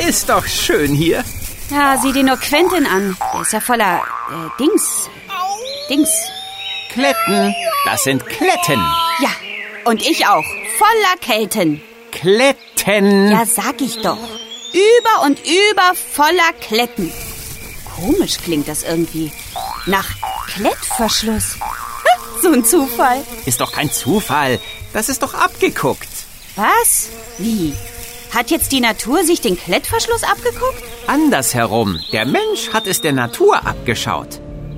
ist doch schön hier. Ja, sieh dir nur Quentin an. Der ist ja voller Dings. Kletten. Das sind Kletten. Ja, und ich auch. Voller Kelten. Kletten. Ja, sag ich doch. Über und über voller Kletten. Komisch klingt das irgendwie. Nach Klettverschluss. So ein Zufall. Ist doch kein Zufall. Das ist doch abgeguckt. Was? Wie? Hat jetzt die Natur sich den Klettverschluss abgeguckt? Andersherum. Der Mensch hat es der Natur abgeschaut.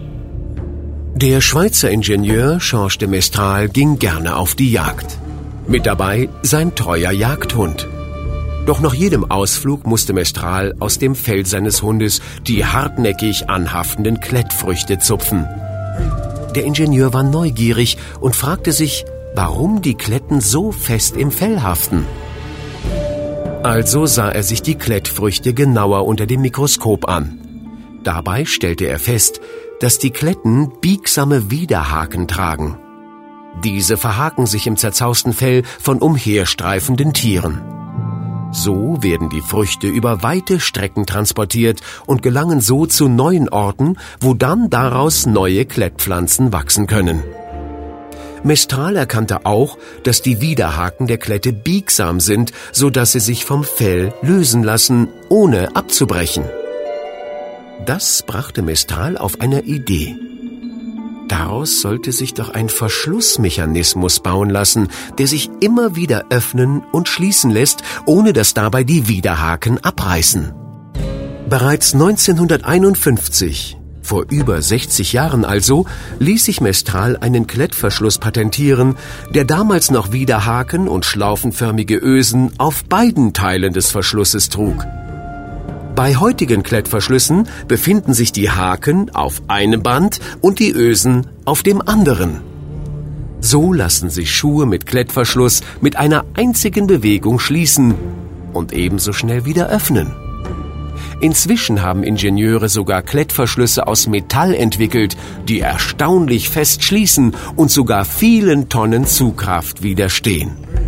Der Schweizer Ingenieur Georges de Mestral ging gerne auf die Jagd. Mit dabei sein treuer Jagdhund. Doch nach jedem Ausflug musste Mestral aus dem Fell seines Hundes die hartnäckig anhaftenden Klettfrüchte zupfen. Der Ingenieur war neugierig und fragte sich, warum die Kletten so fest im Fell haften. Also sah er sich die Klettfrüchte genauer unter dem Mikroskop an. Dabei stellte er fest, dass die Kletten biegsame Widerhaken tragen. Diese verhaken sich im zerzausten Fell von umherstreifenden Tieren. So werden die Früchte über weite Strecken transportiert und gelangen so zu neuen Orten, wo dann daraus neue Klettpflanzen wachsen können. Mestral erkannte auch, dass die Widerhaken der Klette biegsam sind, sodass sie sich vom Fell lösen lassen, ohne abzubrechen. Das brachte Mestral auf eine Idee. Daraus sollte sich doch ein Verschlussmechanismus bauen lassen, der sich immer wieder öffnen und schließen lässt, ohne dass dabei die Widerhaken abreißen. Bereits 1951, vor über 60 Jahren also, ließ sich Mestral einen Klettverschluss patentieren, der damals noch Widerhaken und schlaufenförmige Ösen auf beiden Teilen des Verschlusses trug. Bei heutigen Klettverschlüssen befinden sich die Haken auf einem Band und die Ösen auf dem anderen. So lassen sich Schuhe mit Klettverschluss mit einer einzigen Bewegung schließen und ebenso schnell wieder öffnen. Inzwischen haben Ingenieure sogar Klettverschlüsse aus Metall entwickelt, die erstaunlich fest schließen und sogar vielen Tonnen Zugkraft widerstehen.